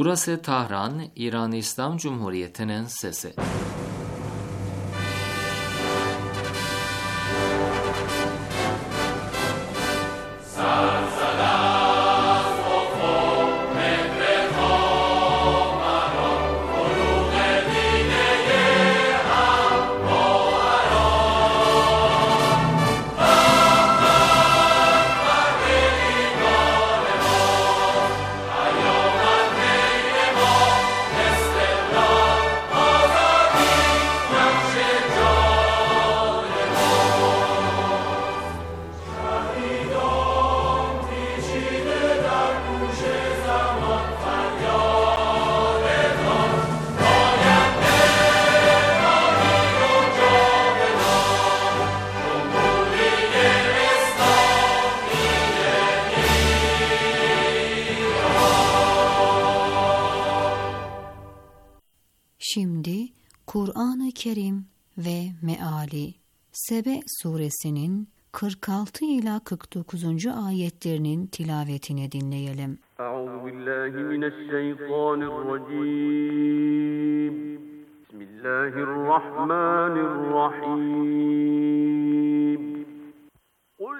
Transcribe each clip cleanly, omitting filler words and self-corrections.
Burası Tahran, İran İslam Cumhuriyeti'nin sesi. Şimdi Kur'an-ı Kerim ve Meali Sebe suresinin 46 ila 49. ayetlerinin tilavetini dinleyelim. Euzubillahimineşşeytanirracim. Bismillahirrahmanirrahim. Kul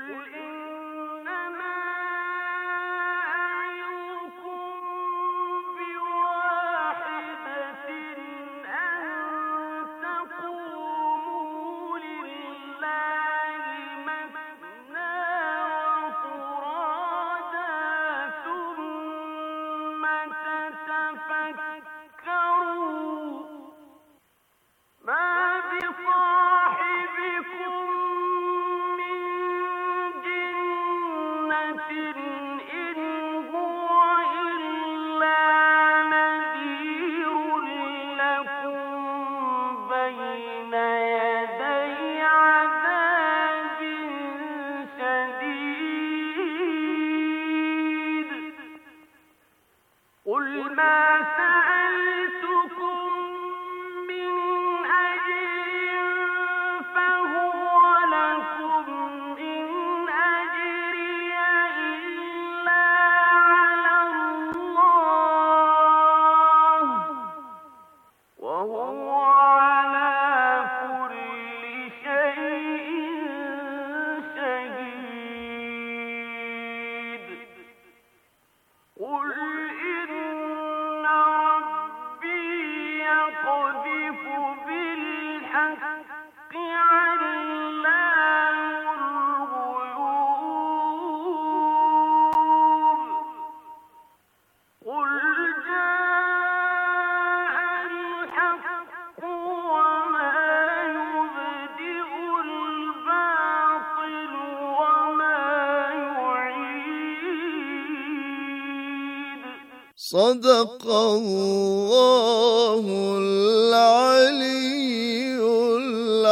Sadakallahul aliyyul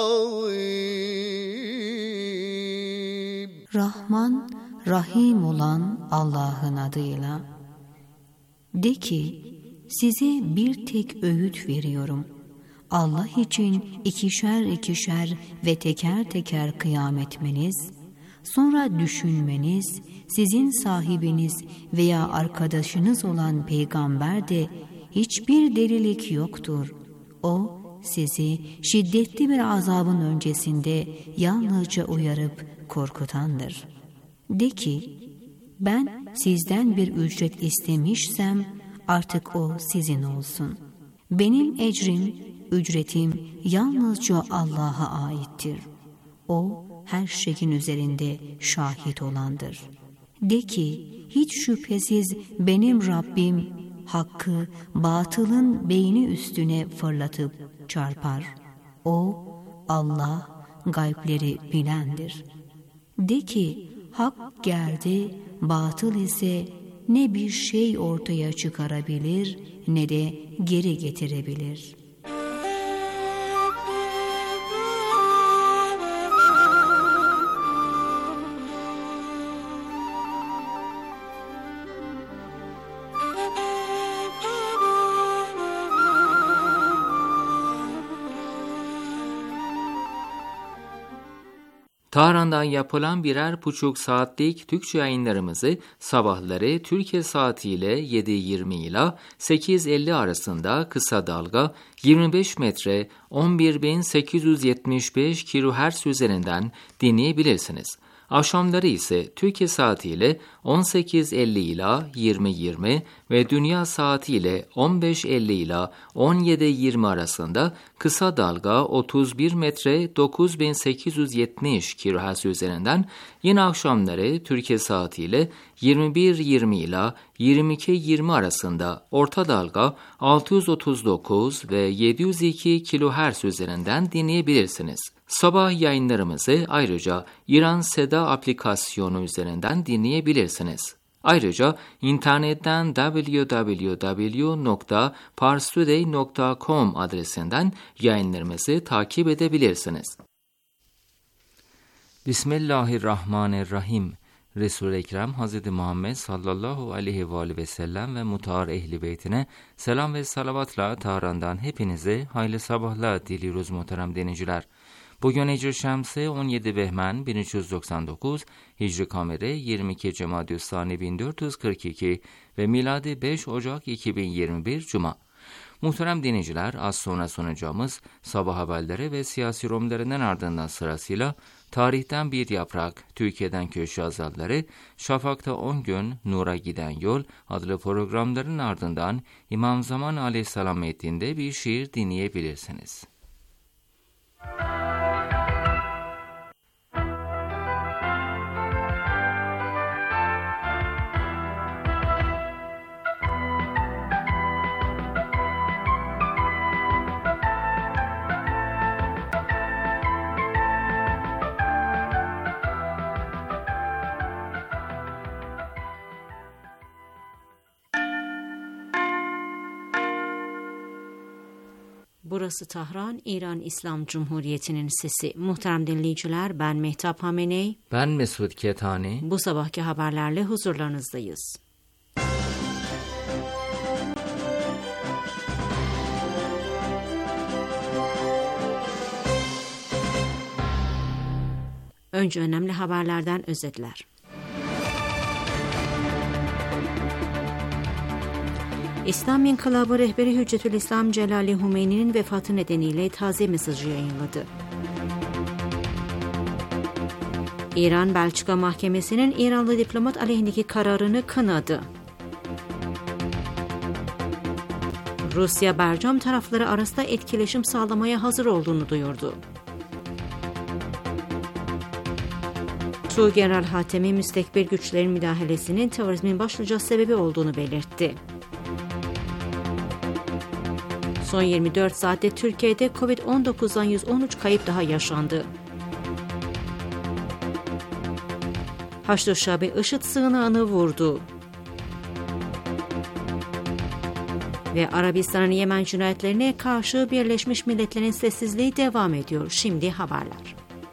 azim. Rahman, Rahim olan Allah'ın adıyla. De ki, size bir tek öğüt veriyorum. Allah için ikişer ikişer ve teker teker kıyam etmeniz, sonra düşünmeniz, sizin sahibiniz veya arkadaşınız olan peygamber de hiçbir delilik yoktur. O, sizi şiddetli bir azabın öncesinde yalnızca uyarıp korkutandır. De ki, ben sizden bir ücret istemişsem artık o sizin olsun. Benim ecrim, ücretim yalnızca Allah'a aittir. O, her şeyin üzerinde şahit olandır. De ki, hiç şüphesiz benim Rabbim, hakkı batılın beyni üstüne fırlatıp çarpar. O, Allah, gaybleri bilendir. De ki, hak geldi, batıl ise ne bir şey ortaya çıkarabilir, ne de geri getirebilir. Tahran'dan yapılan birer buçuk saatlik Türkçe yayınlarımızı sabahları Türkiye saatiyle 7:20 ile 8:50 arasında kısa dalga 25 metre 11.875 kHz üzerinden dinleyebilirsiniz. Akşamları ise Türkiye saatiyle 18:50 ila 20:20 ve dünya saatiyle 15:50 ila 17:20 arasında kısa dalga 31 metre 9870 kHz üzerinden, yine akşamları Türkiye saatiyle 21:20 ila 22:20 arasında orta dalga 639 ve 702 kHz üzerinden dinleyebilirsiniz. Sabah yayınlarımızı ayrıca İran Seda aplikasyonu üzerinden dinleyebilirsiniz. Ayrıca internetten www.parstoday.com adresinden yayınlarımızı takip edebilirsiniz. Bismillahirrahmanirrahim. Resul-i Ekrem Hz. Muhammed sallallahu aleyhi ve aleyhi ve sellem ve mutahhar ehli beytine selam ve salavatla Tahran'dan hepinize hayırlı sabahlar diliyoruz muhterem dinleyiciler. Bugün Hicri Şemsi 17 Behmen 1399, Hicri Kameri 22 Cemadü's-Sani 1442 ve miladi 5 Ocak 2021 Cuma. Muhterem dinleyiciler, az sonra sunacağımız sabah haberleri ve siyasi romlarından ardından sırasıyla Tarihten Bir Yaprak, Türkiye'den Köşe Yazarları, Şafak'ta 10 Gün, Nur'a Giden Yol adlı programların ardından İmam Zaman Aleyhisselam metninde bir şiir dinleyebilirsiniz. Burası Tahran, İran İslam Cumhuriyeti'nin sesi. Muhterem dinleyiciler, ben Mehtap Hameney. Ben Mesut Ketani. Bu sabahki haberlerle huzurlarınızdayız. Önce önemli haberlerden özetler. İslam İnkılabı rehberi Hüccetülislam Celali Hümeyni'nin vefatı nedeniyle taziye mesajı yayınladı. İran, Belçika Mahkemesi'nin İranlı diplomat aleyhindeki kararını kınadı. Rusya, Bercam tarafları arasında etkileşim sağlamaya hazır olduğunu duyurdu. Tuğgeneral Hatemi, müstekbir güçlerin müdahalesinin terörizmin başlıca sebebi olduğunu belirtti. Son 24 saatte Türkiye'de Covid-19'dan 113 kayıp daha yaşandı. Haçlı Şabi IŞİD sığınağını vurdu. Ve Arabistan'ın Yemen cinayetlerine karşı Birleşmiş Milletler'in sessizliği devam ediyor. Şimdi haberler.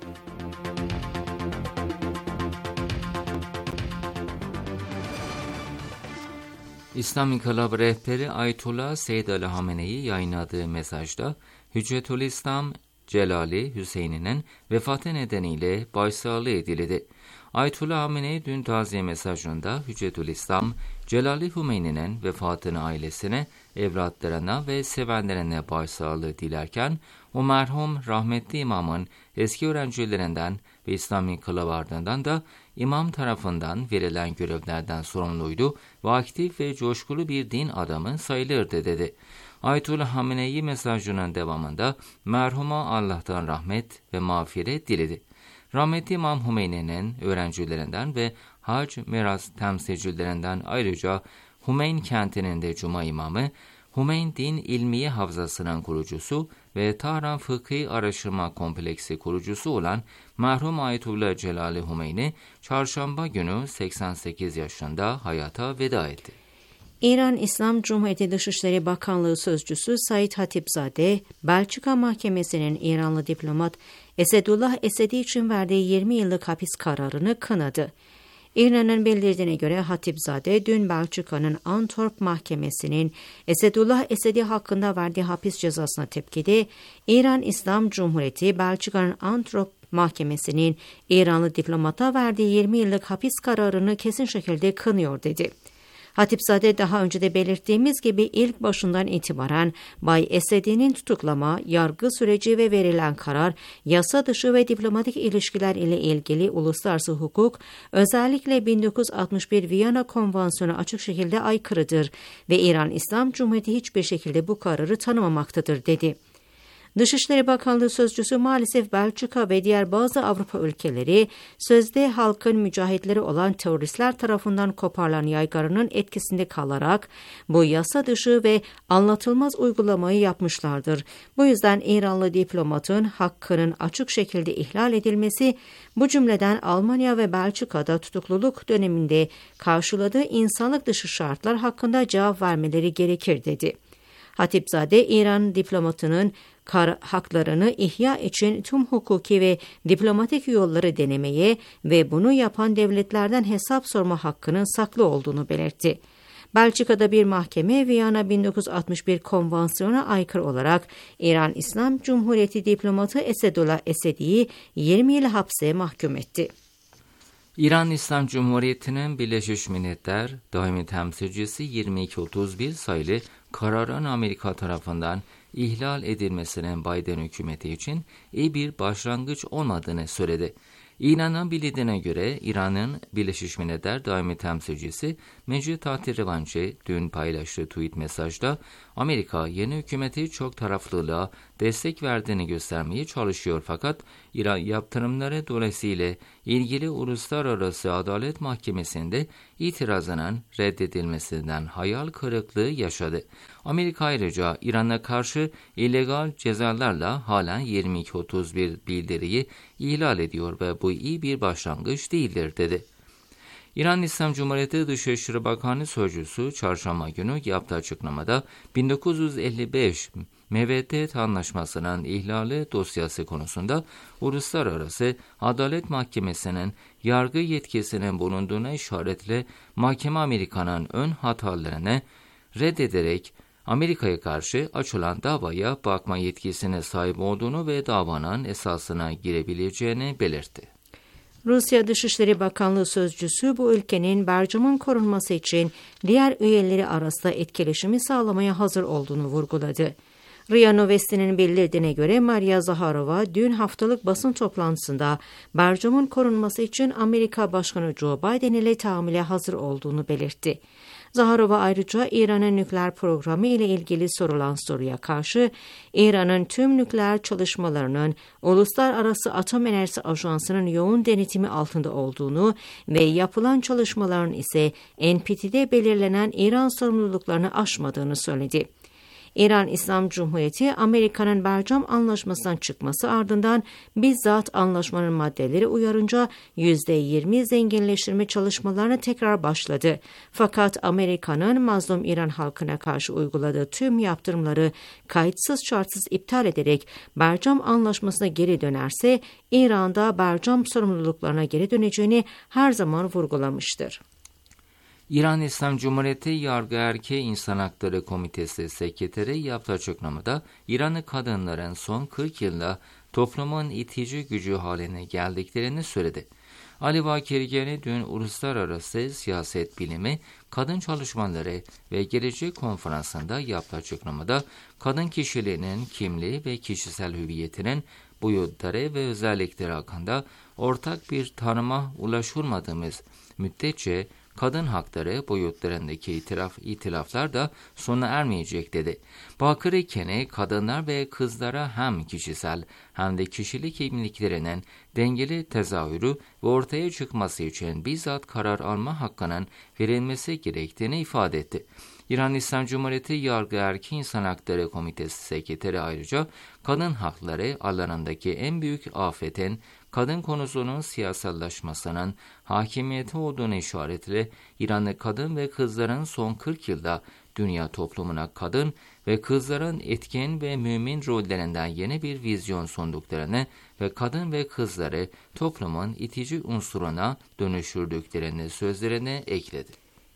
İslam İnkılabı rehberi Ayetullah Seyyid Ali Hamenei yayınladığı mesajda Hüccetülislam Celali Hüseyin'in vefatı nedeniyle başsağlığı diledi. Ayetullah Hamenei dün taziye mesajında Hüccetülislam Celali Hümeyni'nin vefatını ailesine, evlatlarına ve sevenlerine başsağlığı dilerken, o merhum rahmetli imamın eski öğrencilerinden ve İslam İnkılabı ardından da imam tarafından verilen görevlerden sorumluydu ve aktif ve coşkulu bir din adamı sayılırdı dedi. Ayetullah Hamenei mesajının devamında merhuma Allah'tan rahmet ve mağfiret diledi. Rahmetli İmam Hümeyni'nin öğrencilerinden ve hac miras temsilcilerinden ayrıca Hümeyn kentinin de Cuma imamı, Hümeyn Din İlmiye Havzası'nın kurucusu ve Tahran Fıkhi Araştırma Kompleksi kurucusu olan merhum Ayetullah Celali Hümeyni, çarşamba günü 88 yaşında hayata veda etti. İran İslam Cumhuriyeti Dışişleri Bakanlığı Sözcüsü Said Hatipzade, Belçika Mahkemesi'nin İranlı diplomat Esedullah Esedi için verdiği 20 yıllık hapis kararını kınadı. İran'ın bildirdiğine göre Hatipzade, dün Belçika'nın Antwerp Mahkemesi'nin Esedullah Esedi hakkında verdiği hapis cezasına tepkide, İran İslam Cumhuriyeti, Belçika'nın Antwerp Mahkemesinin İranlı diplomata verdiği 20 yıllık hapis kararını kesin şekilde kınıyor dedi. Hatipzade daha önce de belirttiğimiz gibi ilk başından itibaren Bay Esedi'nin tutuklama, yargı süreci ve verilen karar, yasa dışı ve diplomatik ilişkiler ile ilgili uluslararası hukuk, özellikle 1961 Viyana Konvansiyonu açık şekilde aykırıdır ve İran İslam Cumhuriyeti hiçbir şekilde bu kararı tanımamaktadır dedi. Dışişleri Bakanlığı Sözcüsü maalesef Belçika ve diğer bazı Avrupa ülkeleri sözde halkın mücahitleri olan teröristler tarafından koparılan yaygarının etkisinde kalarak bu yasa dışı ve anlatılmaz uygulamayı yapmışlardır. Bu yüzden İranlı diplomatın hakkının açık şekilde ihlal edilmesi, bu cümleden Almanya ve Belçika'da tutukluluk döneminde karşıladığı insanlık dışı şartlar hakkında cevap vermeleri gerekir dedi. Hatipzade İran diplomatının haklarını ihya için tüm hukuki ve diplomatik yolları denemeye ve bunu yapan devletlerden hesap sorma hakkının saklı olduğunu belirtti. Belçika'da bir mahkeme Viyana 1961 Konvansiyonuna aykırı olarak İran İslam Cumhuriyeti diplomatı Esedullah Esedi'yi 20 yıl hapse mahkum etti. İran İslam Cumhuriyeti'nin Birleşmiş Milletler Daimi Temsilcisi 2231 sayılı kararın Amerika tarafından ihlal edilmesinin Biden hükümeti için iyi bir başlangıç olmadığını söyledi. İran'ın bildiğine göre İran'ın Birleşmiş Milletler Daimi Temsilcisi Mecid Tahirvanci dün paylaştığı tweet mesajda Amerika yeni hükümeti çok taraflılığa destek verdiğini göstermeye çalışıyor fakat İran yaptırımları dolayısıyla ilgili Uluslararası Adalet Mahkemesi'nde itirazının reddedilmesinden hayal kırıklığı yaşadı. Amerika ayrıca İran'a karşı illegal cezalarla halen 2231 bildiriyi ihlal ediyor ve bu iyi bir başlangıç değildir dedi. İran İslam Cumhuriyeti Dışişleri Bakanı Sözcüsü çarşamba günü yaptığı açıklamada 1955 Meveddet Anlaşması'nın ihlali dosyası konusunda Uluslararası Adalet Mahkemesi'nin yargı yetkisinin bulunduğuna işaretle mahkeme Amerika'nın ön hatalarını reddederek Amerika'ya karşı açılan davaya bakma yetkisine sahip olduğunu ve davanın esasına girebileceğini belirtti. Rusya Dışişleri Bakanlığı Sözcüsü bu ülkenin Bergam'ın korunması için diğer üyeleri arasında etkileşimi sağlamaya hazır olduğunu vurguladı. RIA Novosti'nin bildirdiğine göre Maria Zaharova dün haftalık basın toplantısında Bergam'ın korunması için Amerika Başkanı Joe Biden ile tahammüle hazır olduğunu belirtti. Zaharova ayrıca İran'ın nükleer programı ile ilgili sorulan soruya karşı İran'ın tüm nükleer çalışmalarının Uluslararası Atom Enerjisi Ajansı'nın yoğun denetimi altında olduğunu ve yapılan çalışmaların ise NPT'de belirlenen İran sorumluluklarını aşmadığını söyledi. İran İslam Cumhuriyeti, Amerika'nın Bergam Anlaşması'ndan çıkması ardından bizzat anlaşmanın maddeleri uyarınca %20 zenginleştirme çalışmalarına tekrar başladı. Fakat Amerika'nın mazlum İran halkına karşı uyguladığı tüm yaptırımları kayıtsız şartsız iptal ederek Bergam Anlaşması'na geri dönerse, İran'da Bergam sorumluluklarına geri döneceğini her zaman vurgulamıştır. İran İslam Cumhuriyeti Yargı Erkeği İnsan Hakları Komitesi Sekreteri yaptığı açıklamada İranlı kadınların son 40 yılda toplumun itici gücü haline geldiklerini söyledi. Ali Vakirgeni dün Uluslararası Siyaset Bilimi, Kadın Çalışmaları ve Gelecek Konferansı'nda yaptığı açıklamada kadın kişiliğinin, kimliği ve kişisel hüviyetinin boyutları ve özellikleri hakkında ortak bir tanıma ulaşılmadığımız müddetçe kadın hakları boyutlarındaki itilaflar da sona ermeyecek dedi. Bakır Kene, kadınlar ve kızlara hem kişisel hem de kişilik kimliklerinin dengeli tezahürü ve ortaya çıkması için bizzat karar alma hakkının verilmesi gerektiğini ifade etti. İran İslam Cumhuriyeti Yargı Erkeği İnsan Hakları Komitesi Sekreteri ayrıca kadın hakları alanındaki en büyük afetin kadın konusunun siyasallaşmasının hakimiyeti olduğunu işaretle İranlı kadın ve kızların son 40 yılda dünya toplumuna kadın ve kızların etkin ve mümin rollerinden yeni bir vizyon sunduklarını ve kadın ve kızları toplumun itici unsuruna dönüştürdüklerini sözlerine ekledi.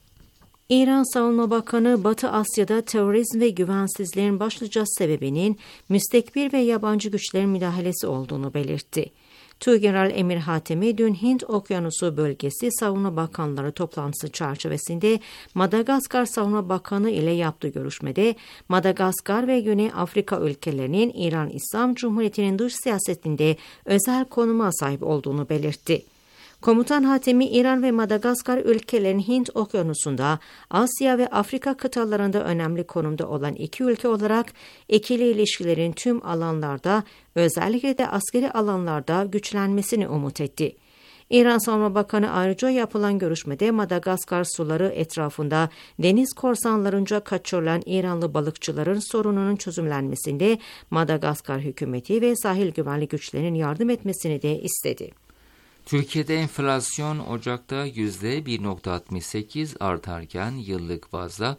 İran Savunma Bakanı, Batı Asya'da terörizm ve güvensizliğin başlıca sebebinin müstekbir ve yabancı güçlerin müdahalesi olduğunu belirtti. Tuğgeneral Emir Hatemi dün Hint Okyanusu Bölgesi Savunma Bakanları toplantısı çerçevesinde Madagaskar Savunma Bakanı ile yaptığı görüşmede Madagaskar ve Güney Afrika ülkelerinin İran İslam Cumhuriyeti'nin dış siyasetinde özel konuma sahip olduğunu belirtti. Komutan Hatemi, İran ve Madagaskar ülkelerin Hint Okyanusu'nda, Asya ve Afrika kıtalarında önemli konumda olan iki ülke olarak ikili ilişkilerin tüm alanlarda, özellikle de askeri alanlarda güçlenmesini umut etti. İran Savunma Bakanı ayrıca yapılan görüşmede Madagaskar suları etrafında deniz korsanlarınca kaçırılan İranlı balıkçıların sorununun çözümlenmesinde Madagaskar hükümeti ve sahil güvenlik güçlerinin yardım etmesini de istedi. Türkiye'de enflasyon Ocak'ta %1.68 artarken yıllık bazda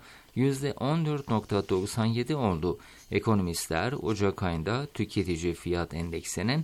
%14.97 oldu. Ekonomistler Ocak ayında tüketici fiyat endeksinin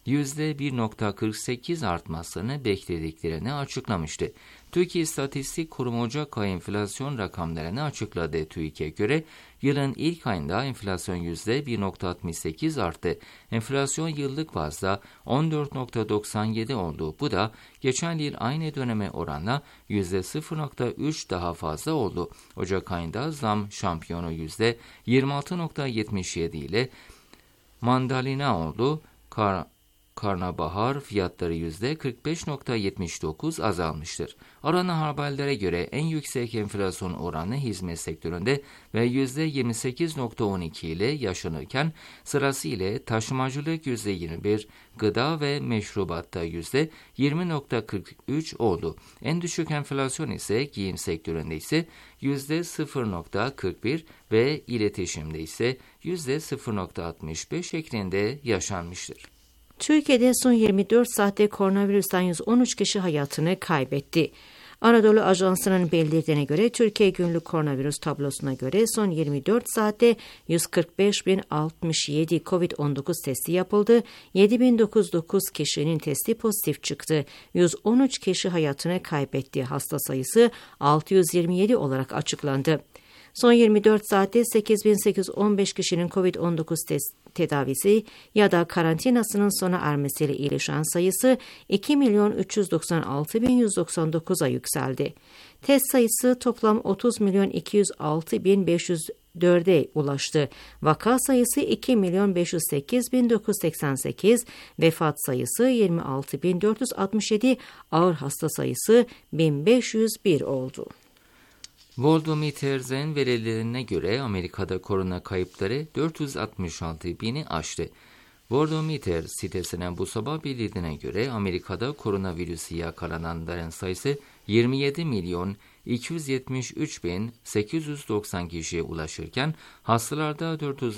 %1.48 artmasını beklediklerini açıklamıştı. Türkiye İstatistik Kurumu Ocak ayı enflasyon rakamlarını açıkladı. TÜİK'e göre yılın ilk ayında enflasyon %1.68 arttı. Enflasyon yıllık bazda 14.97 oldu. Bu da geçen yıl aynı döneme oranla %0.3 daha fazla oldu. Ocak ayında zam şampiyonu %26.77 ile mandalina oldu. Karnabahar fiyatları %45.79 azalmıştır. Aranan haberlere göre en yüksek enflasyon oranı hizmet sektöründe ve %28.12 ile yaşanırken sırasıyla taşımacılık %21, gıda ve meşrubatta %20.43 oldu. En düşük enflasyon ise giyim sektöründe ise %0.41 ve iletişimde ise %0.65 şeklinde yaşanmıştır. Türkiye'de son 24 saatte koronavirüsten 113 kişi hayatını kaybetti. Anadolu Ajansı'nın bildirdiğine göre Türkiye günlük koronavirüs tablosuna göre son 24 saatte 145.067 COVID-19 testi yapıldı. 7.909 kişinin testi pozitif çıktı. 113 kişi hayatını kaybetti. Hasta sayısı 627 olarak açıklandı. Son 24 saatte 8.815 kişinin COVID-19 tedavisi ya da karantinasının sona ermesiyle iyileşen sayısı 2.396.199'a yükseldi. Test sayısı toplam 30.206.504'e ulaştı. Vaka sayısı 2.508.988, vefat sayısı 26.467, ağır hasta sayısı 1.501 oldu. Worldometer'in verilerine göre Amerika'da korona kayıpları 466.000'i aştı. Worldometer sitesine bu sabah bildirdiğine göre Amerika'da koronavirüsü yakalananların sayısı 27.273.890 kişiye ulaşırken hastalarda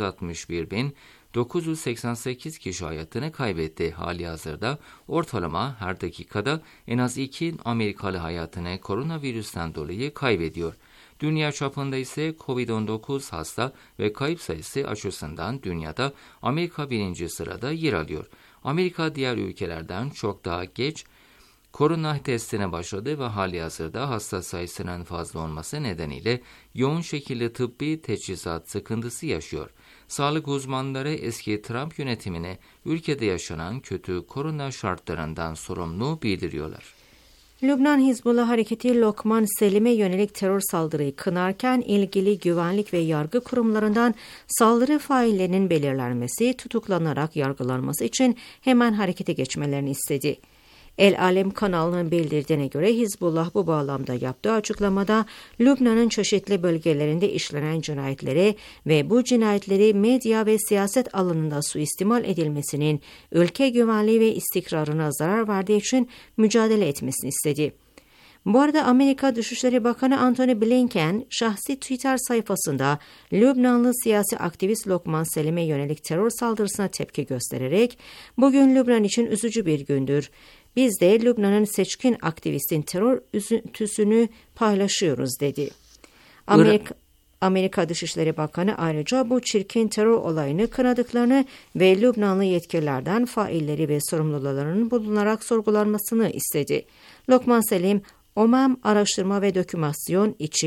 461.988 kişi hayatını kaybetti. Halihazırda ortalama her dakikada en az 2 Amerikalı hayatını koronavirüsten dolayı kaybediyor. Dünya çapında ise COVID-19 hasta ve kayıp sayısı açısından dünyada Amerika 1. sırada yer alıyor. Amerika diğer ülkelerden çok daha geç korona testine başladı ve halihazırda hasta sayısının fazla olması nedeniyle yoğun şekilde tıbbi teçhizat sıkıntısı yaşıyor. Sağlık uzmanları eski Trump yönetimine ülkede yaşanan kötü korona şartlarından sorumlu bildiriyorlar. Lübnan Hizbullah Hareketi Lokman Selim'e yönelik terör saldırıyı kınarken ilgili güvenlik ve yargı kurumlarından saldırı faillerinin belirlenmesi, tutuklanarak yargılanması için hemen harekete geçmelerini istedi. El Alem kanalının bildirdiğine göre Hizbullah bu bağlamda yaptığı açıklamada Lübnan'ın çeşitli bölgelerinde işlenen cinayetlere ve bu cinayetleri medya ve siyaset alanında suistimal edilmesinin ülke güvenliği ve istikrarına zarar verdiği için mücadele etmesini istedi. Bu arada Amerika Dışişleri Bakanı Antony Blinken şahsi Twitter sayfasında Lübnanlı siyasi aktivist Lokman Selim'e yönelik terör saldırısına tepki göstererek "Bugün Lübnan için üzücü bir gündür. Biz de Lübnan'ın seçkin aktivistin terör üzüntüsünü paylaşıyoruz" dedi. Amerika Dışişleri Bakanı ayrıca bu çirkin terör olayını kınadıklarını ve Lübnanlı yetkililerden failleri ve sorumlularının bulunarak sorgulanmasını istedi. Lokman Selim, OMEM araştırma ve dokümasyon için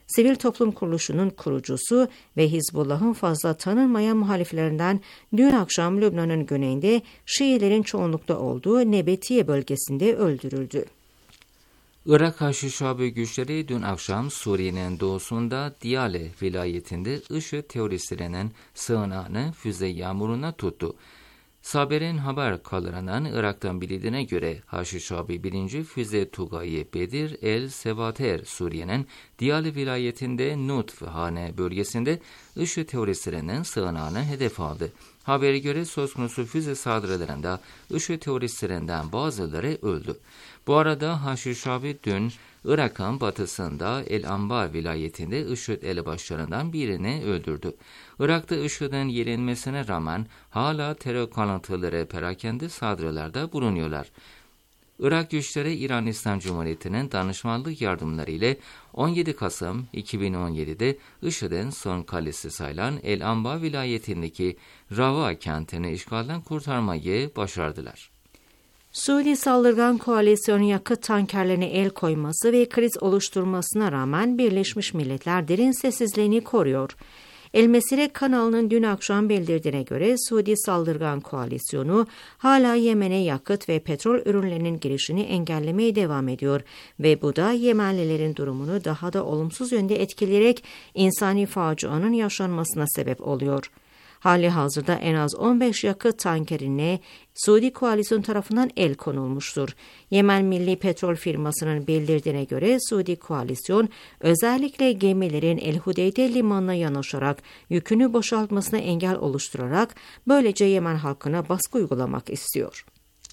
sivil toplum kuruluşunun kurucusu ve Hizbullah'ın fazla tanınmayan muhaliflerinden dün akşam Lübnan'ın güneyinde Şiilerin çoğunlukta olduğu Nebetiye bölgesinde öldürüldü. Irak Haçlı güçleri dün akşam Suriye'nin doğusunda Diyale vilayetinde IŞİD teröristlerinin sığınağını füze yağmuruna tuttu. Saber'in haber kaldırılan Irak'tan bildiğine göre Haçlı 1. Füze Tugayı Bedir El Sevater Suriye'nin Diyale vilayetinde Nutfhane bölgesinde IŞİD teröristlerinin sığınağını hedef aldı. Habere göre söz konusu füze saldırılarında IŞİD teröristlerinden bazıları öldü. Bu arada Haçlı dün Irak'ın batısında El Anbar vilayetinde IŞİD elebaşlarından birini öldürdü. Irak'ta IŞİD'in yenilmesine rağmen hala terör kalıntıları perakende saldırılarda bulunuyorlar. Irak güçleri İran İslam Cumhuriyeti'nin danışmanlık yardımları ile 17 Kasım 2017'de IŞİD'in son kalesi sayılan El Anbar vilayetindeki Rava kentini işgalden kurtarmayı başardılar. Suudi saldırgan koalisyon yakıt tankerlerine el koyması ve kriz oluşturmasına rağmen Birleşmiş Milletler derin sessizliğini koruyor. El Mesire kanalının dün akşam bildirdiğine göre Suudi saldırgan koalisyonu hala Yemen'e yakıt ve petrol ürünlerinin girişini engellemeye devam ediyor ve bu da Yemenlilerin durumunu daha da olumsuz yönde etkileyerek insani facianın yaşanmasına sebep oluyor. Hali hazırda en az 15 yakıt tankerine Suudi koalisyon tarafından el konulmuştur. Yemen Milli Petrol Firması'nın bildirdiğine göre Suudi koalisyon özellikle gemilerin El Hudeyde limanına yanaşarak yükünü boşaltmasına engel oluşturarak böylece Yemen halkına baskı uygulamak istiyor.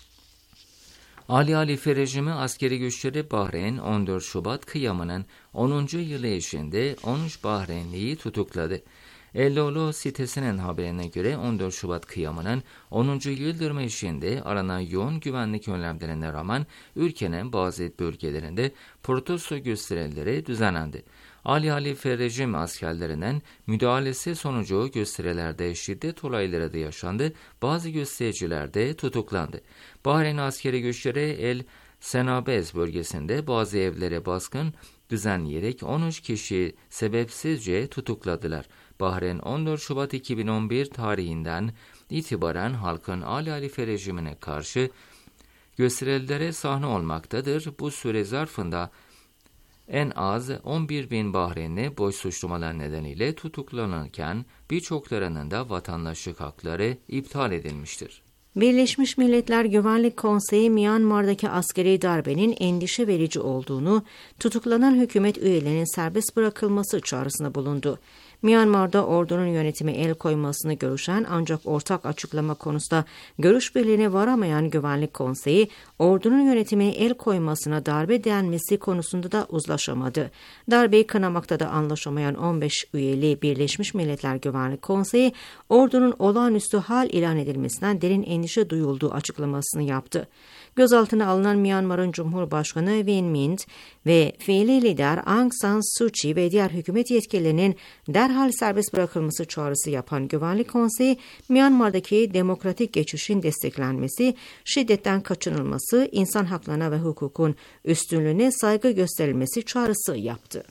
Ali Halife rejimi askeri güçleri Bahreyn 14 Şubat kıyamının 10. yılı eşliğinde 13 Bahreynliyi tutukladı. Ellolo sitesinin haberine göre 14 Şubat kıyamının 10. yıl dönümü eşliğinde aranan yoğun güvenlik önlemlerine rağmen ülkenin bazı bölgelerinde protesto gösterileri düzenlendi. Ali Halife rejim askerlerinin müdahalesi sonucu gösterilerde şiddet olayları da yaşandı, bazı göstericiler de tutuklandı. Bahreyn askeri güçleri El Senabez bölgesinde bazı evlere baskın düzenleyerek 13 kişi sebepsizce tutukladılar. Bahreyn 14 Şubat 2011 tarihinden itibaren halkın Ali Halife rejimine karşı gösterilere sahne olmaktadır. Bu süre zarfında en az 11.000 Bahreynli boş suçlamalar nedeniyle tutuklanırken birçoklarının da vatandaşlık hakları iptal edilmiştir. Birleşmiş Milletler Güvenlik Konseyi Myanmar'daki askeri darbenin endişe verici olduğunu, tutuklanan hükümet üyelerinin serbest bırakılması çağrısında bulundu. Myanmar'da ordunun yönetimi el koymasını görüşen ancak ortak açıklama konusunda görüş birliğine varamayan Güvenlik Konseyi, ordunun yönetimine el koymasına darbe denmesi konusunda da uzlaşamadı. Darbeyi kınamakta da anlaşamayan 15 üyeli Birleşmiş Milletler Güvenlik Konseyi, ordunun olağanüstü hal ilan edilmesinden derin endişe duyulduğu açıklamasını yaptı. Gözaltına alınan Myanmar'ın Cumhurbaşkanı Win Myint ve fiili lider Aung San Suu Kyi ve diğer hükümet yetkililerinin derhal serbest bırakılması çağrısı yapan Güvenlik Konseyi, Myanmar'daki demokratik geçişin desteklenmesi, şiddetten kaçınılması, insan haklarına ve hukukun üstünlüğüne saygı gösterilmesi çağrısı yaptı.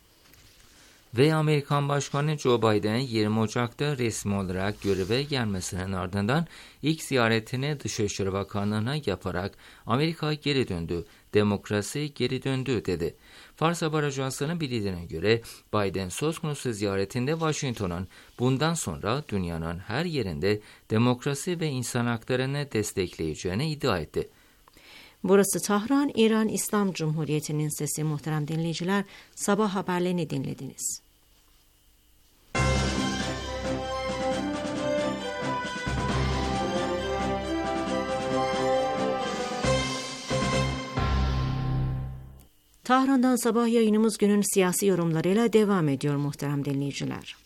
Ve Amerikan Başkanı Joe Biden 20 Ocak'ta resmi olarak göreve gelmesinin ardından ilk ziyaretini Dışişleri Bakanlığı'na yaparak Amerika geri döndü, demokrasi geri döndü dedi. Fars Haber Ajansı'nın bildiğine göre Biden söz konusu ziyaretinde Washington'un bundan sonra dünyanın her yerinde demokrasi ve insan haklarını destekleyeceğini iddia etti. Burası Tahran, İran İslam Cumhuriyeti'nin sesi. Muhterem dinleyiciler, sabah haberlerini dinlediniz. Tahran'dan sabah yayınımız günün siyasi yorumlarıyla devam ediyor muhterem dinleyiciler.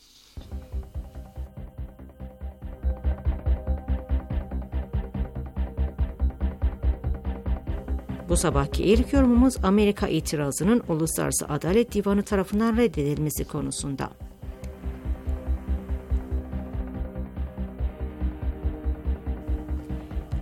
Bu sabahki ilk yorumumuz Amerika itirazının Uluslararası Adalet Divanı tarafından reddedilmesi konusunda.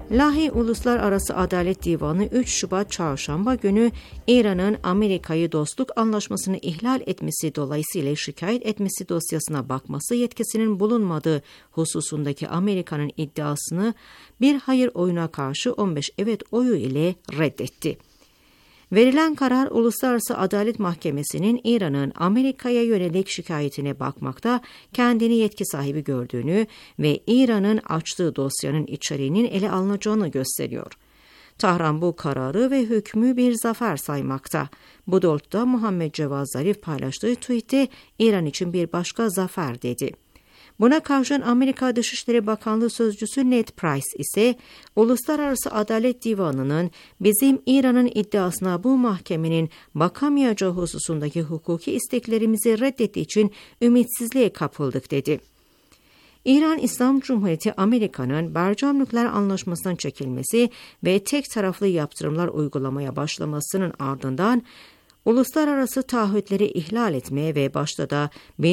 Lahey Uluslararası Adalet Divanı 3 Şubat Çarşamba günü İran'ın Amerika'yı dostluk anlaşmasını ihlal etmesi dolayısıyla şikayet etmesi dosyasına bakması yetkisinin bulunmadığı hususundaki Amerika'nın iddiasını bir hayır oyuna karşı 15 evet oyu ile reddetti. Verilen karar Uluslararası Adalet Mahkemesi'nin İran'ın Amerika'ya yönelik şikayetine bakmakta kendini yetki sahibi gördüğünü ve İran'ın açtığı dosyanın içeriğinin ele alınacağını gösteriyor. Tahran bu kararı ve hükmü bir zafer saymakta. Bu doğrultuda Muhammed Cevad Zarif paylaştığı tweette İran için bir başka zafer dedi. Buna karşın Amerika Dışişleri Bakanlığı Sözcüsü Ned Price ise Uluslararası Adalet Divanı'nın bizim İran'ın iddiasına bu mahkemenin bakamayacağı hususundaki hukuki isteklerimizi reddettiği için ümitsizliğe kapıldık dedi. İran İslam Cumhuriyeti Amerika'nın Bercam Nükleer Anlaşması'ndan çekilmesi ve tek taraflı yaptırımlar uygulamaya başlamasının ardından uluslararası taahhütleri ihlal etmeye ve başta da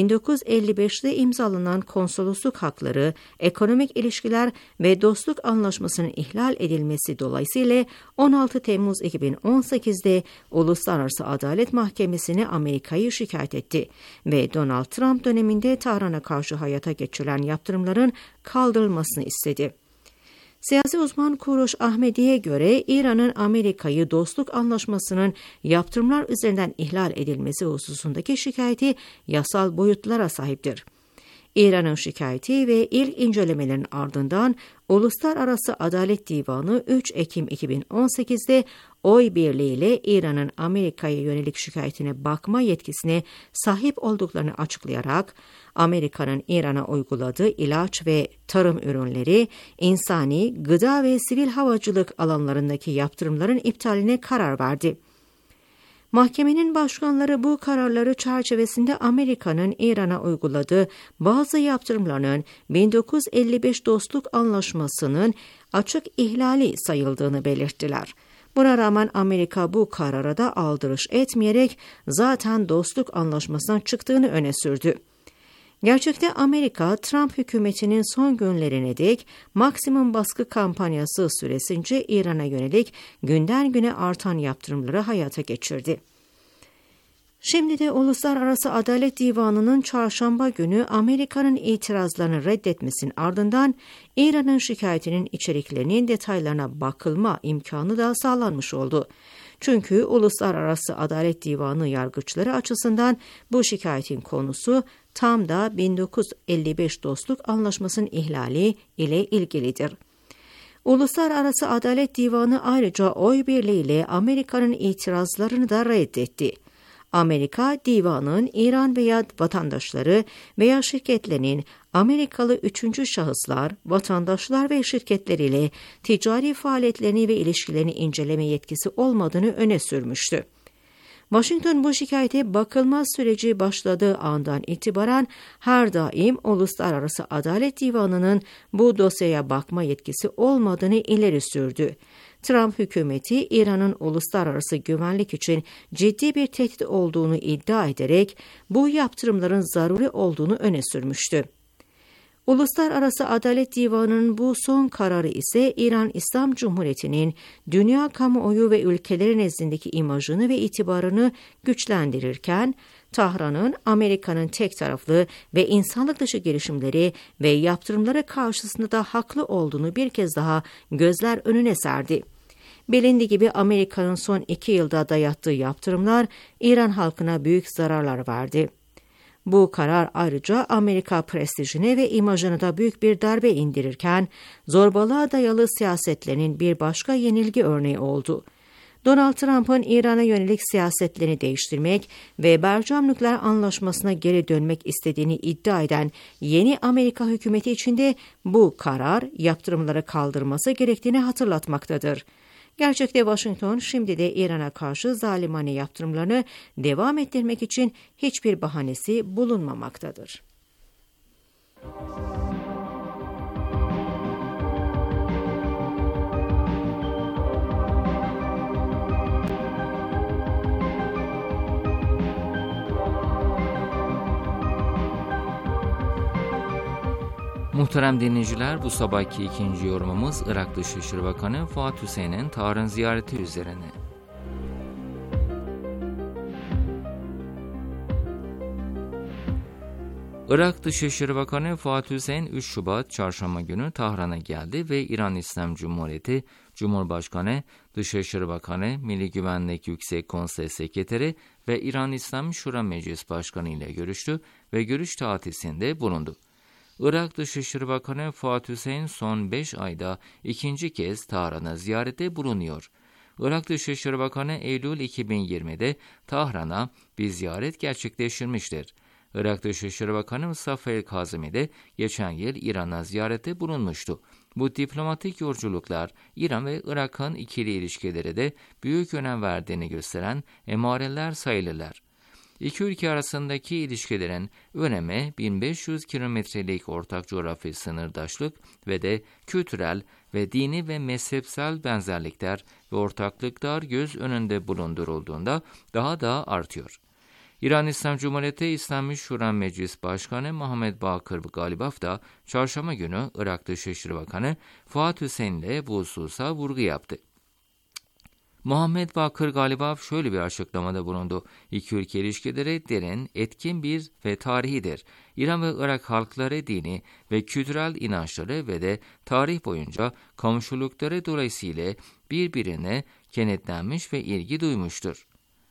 1955'te imzalanan konsolosluk hakları, ekonomik ilişkiler ve dostluk anlaşmasının ihlal edilmesi dolayısıyla 16 Temmuz 2018'de Uluslararası Adalet Mahkemesi'ne Amerika'yı şikayet etti ve Donald Trump döneminde Tahran'a karşı hayata geçirilen yaptırımların kaldırılmasını istedi. Siyasi uzman Kuruş Ahmedi'ye göre İran'ın Amerika'yı dostluk anlaşmasının yaptırımlar üzerinden ihlal edilmesi hususundaki şikayeti yasal boyutlara sahiptir. İran'ın şikayeti ve ilk incelemelerin ardından Uluslararası Adalet Divanı 3 Ekim 2018'de oy birliğiyle İran'ın Amerika'ya yönelik şikayetine bakma yetkisine sahip olduklarını açıklayarak Amerika'nın İran'a uyguladığı ilaç ve tarım ürünleri, insani, gıda ve sivil havacılık alanlarındaki yaptırımların iptaline karar verdi. Mahkemenin başkanları bu kararları çerçevesinde Amerika'nın İran'a uyguladığı bazı yaptırımlarının 1955 Dostluk Anlaşması'nın açık ihlali sayıldığını belirttiler. Buna rağmen Amerika bu karara da aldırış etmeyerek zaten dostluk anlaşmasından çıktığını öne sürdü. Gerçekte Amerika, Trump hükümetinin son günlerine dek maksimum baskı kampanyası süresince İran'a yönelik günden güne artan yaptırımları hayata geçirdi. Şimdi de Uluslararası Adalet Divanı'nın çarşamba günü Amerika'nın itirazlarını reddetmesinin ardından İran'ın şikayetinin içeriklerinin detaylarına bakılma imkanı da sağlanmış oldu. Çünkü Uluslararası Adalet Divanı yargıçları açısından bu şikayetin konusu tam da 1955 Dostluk Anlaşması'nın ihlali ile ilgilidir. Uluslararası Adalet Divanı ayrıca oy birliğiyle Amerika'nın itirazlarını da reddetti. Amerika, divanın İran veya vatandaşları veya şirketlerinin Amerikalı üçüncü şahıslar, vatandaşlar ve şirketleriyle ticari faaliyetlerini ve ilişkilerini inceleme yetkisi olmadığını öne sürmüştü. Washington bu şikayete bakılma süreci başladığı andan itibaren her daim Uluslararası Adalet Divanı'nın bu dosyaya bakma yetkisi olmadığını ileri sürdü. Trump hükümeti İran'ın uluslararası güvenlik için ciddi bir tehdit olduğunu iddia ederek bu yaptırımların zaruri olduğunu öne sürmüştü. Uluslararası Adalet Divanı'nın bu son kararı ise İran İslam Cumhuriyeti'nin dünya kamuoyu ve ülkeleri nezdindeki imajını ve itibarını güçlendirirken, Tahran'ın Amerika'nın tek taraflı ve insanlık dışı girişimleri ve yaptırımları karşısında da haklı olduğunu bir kez daha gözler önüne serdi. Bilindiği gibi Amerika'nın son 2 yılda dayattığı yaptırımlar İran halkına büyük zararlar verdi. Bu karar ayrıca Amerika prestijine ve imajına da büyük bir darbe indirirken, zorbalığa dayalı siyasetlerinin bir başka yenilgi örneği oldu. Donald Trump'ın İran'a yönelik siyasetlerini değiştirmek ve Bercam Nükleer Anlaşması'na geri dönmek istediğini iddia eden yeni Amerika hükümeti içinde bu karar yaptırımları kaldırması gerektiğini hatırlatmaktadır. Gerçekte Washington şimdi de İran'a karşı zalimane yaptırımlarını devam ettirmek için hiçbir bahanesi bulunmamaktadır. Muhterem dinleyiciler, bu sabahki ikinci yorumumuz Irak Dışişleri Bakanı Fuat Hüseyin'in Tahran ziyareti üzerine. Irak Dışişleri Bakanı Fuat Hüseyin 3 Şubat Çarşamba günü Tahran'a geldi ve İran İslam Cumhuriyeti Cumhurbaşkanı, Dışişleri Bakanı, Milli Güvenlik Yüksek Konsey Sekreteri ve İran İslam Şura Meclis Başkanı ile görüştü ve görüş taatisinde bulundu. Irak Dışişleri Bakanı Fuat Hüseyin son 5 ayda ikinci kez Tahran'a ziyarette bulunuyor. Irak Dışişleri Bakanı Eylül 2020'de Tahran'a bir ziyaret gerçekleştirmiştir. Irak Dışişleri Bakanı Mustafa El-Kazemi de geçen yıl İran'a ziyarette bulunmuştu. Bu diplomatik yolculuklar İran ve Irak'ın ikili ilişkileri de büyük önem verdiğini gösteren emareler sayılırlar. İki ülke arasındaki ilişkilerin önemi 1500 kilometrelik ortak coğrafi sınırdaşlık ve de kültürel ve dini ve mezhepsel benzerlikler ve ortaklıklar göz önünde bulundurulduğunda daha da artıyor. İran İslam Cumhuriyeti İslami Şura Meclis Başkanı Muhammed Bakır Galibaf da Çarşamba günü Irak Dışişleri Bakanı Fuat Hüseyin ile bu hususa vurgu yaptı. Muhammed Bakır Galibaf şöyle bir açıklamada bulundu. İki ülke ilişkileri derin, etkin bir ve tarihidir. İran ve Irak halkları dini ve kültürel inançları ve de tarih boyunca komşulukları dolayısıyla birbirine kenetlenmiş ve ilgi duymuştur.